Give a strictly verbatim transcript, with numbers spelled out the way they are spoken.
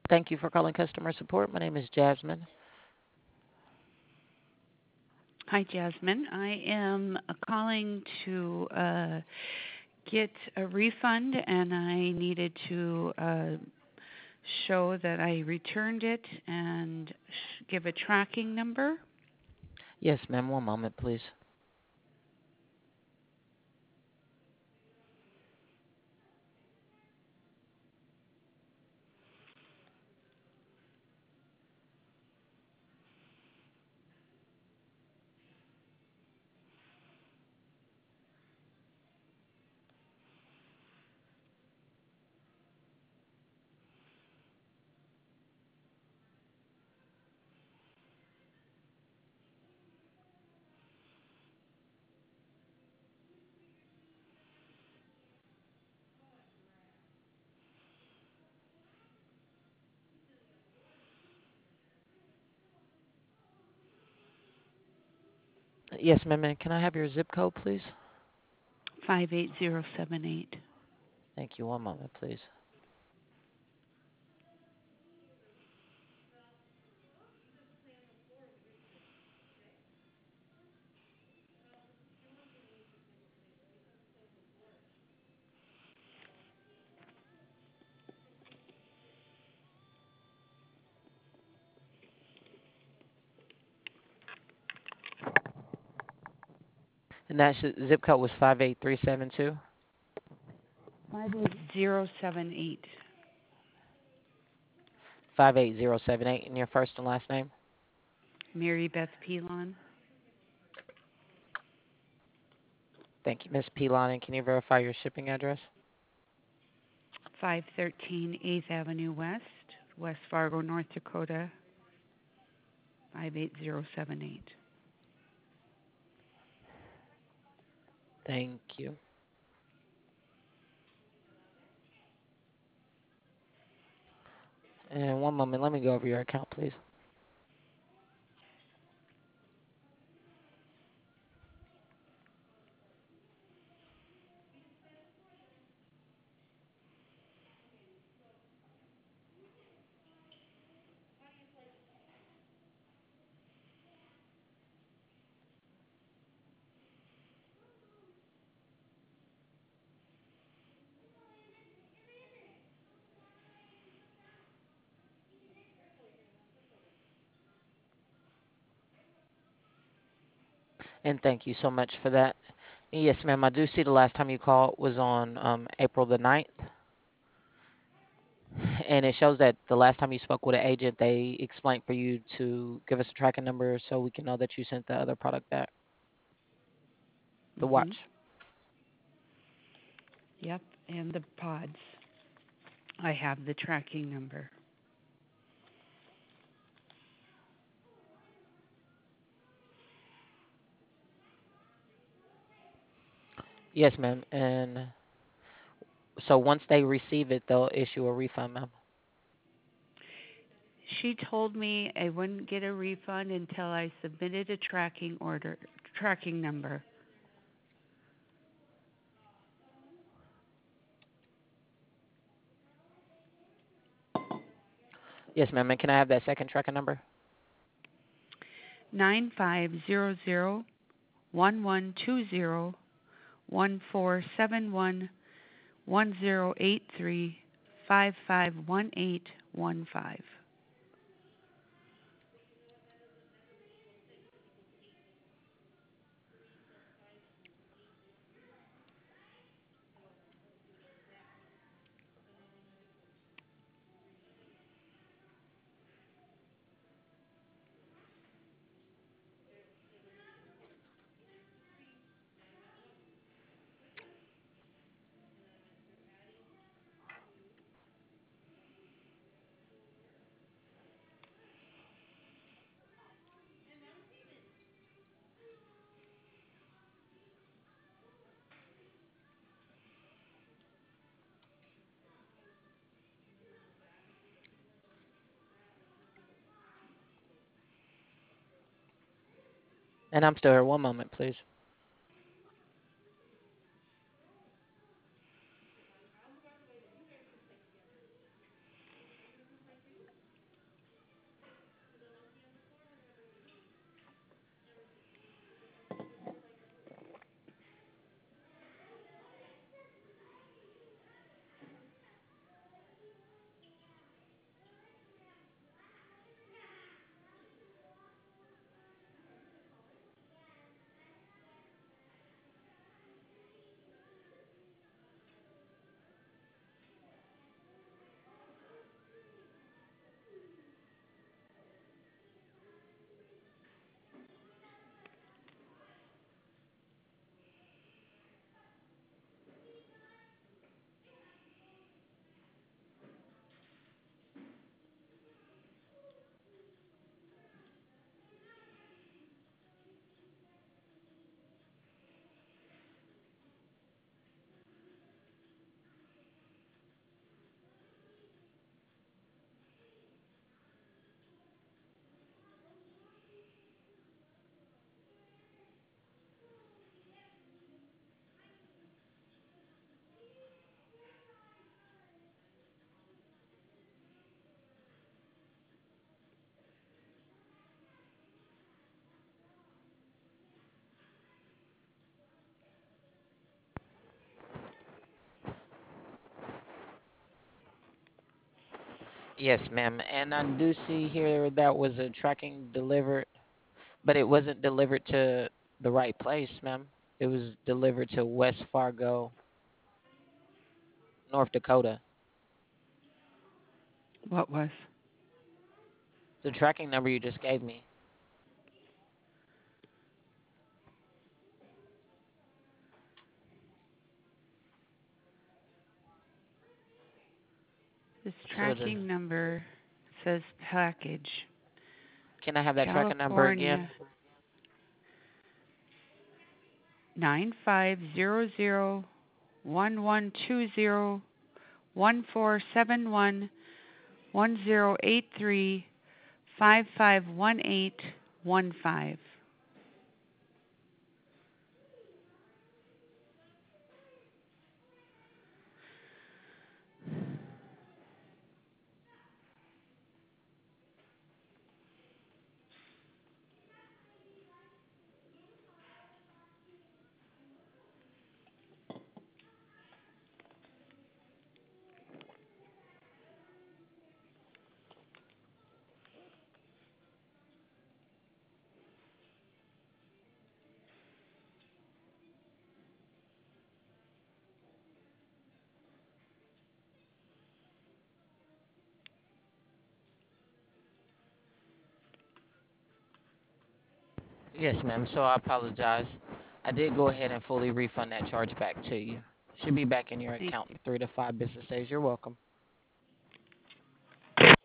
Thank you for calling customer support. My name is Jasmine. Hi, Jasmine. I am uh, calling to uh, get a refund, and I needed to uh, show that I returned it and sh- give a tracking number. Yes, ma'am. One moment, please. Yes, ma'am. And can I have your zip code, please? five eight zero seven eight. Thank you. One moment, please. And that sh- zip code was five eight three seven two. five eight zero seven eight. five eight zero seven eight. And your first and last name? Mary Beth Pelon. Thank you, Miss Pilon. And can you verify your shipping address? five thirteen eighth Avenue West, West Fargo, North Dakota, five eight zero seven eight. Thank you. And one moment. Let me go over your account, please. And thank you so much for that. Yes, ma'am. I do see the last time you called was on um, April the ninth. And it shows that the last time you spoke with an agent, they explained for you to give us a tracking number so we can know that you sent the other product back, the Mhm. watch. Yep, and the pods. I have the tracking number. Yes, ma'am. And so once they receive it, they'll issue a refund, ma'am. She told me I wouldn't get a refund until I submitted a tracking order, tracking number. Yes, ma'am. And can I have that second tracking number? Nine five zero zero one one two zero one four seven one one zero eight three five five one eight one five. And I'm still here. One moment, please. Yes, ma'am. And I do see here that was a tracking delivered, but it wasn't delivered to the right place, ma'am. It was delivered to West Fargo, North Dakota. What was? The tracking number you just gave me. This So the tracking number says package. can I have that tracking number again? California nine five zero zero one one two zero one four seven one one zero eight three five five one eight one five. Yes, ma'am. So I apologize. I did go ahead and fully refund that charge back to you. Should be back in your Thank account you. in three to five business days. You're welcome.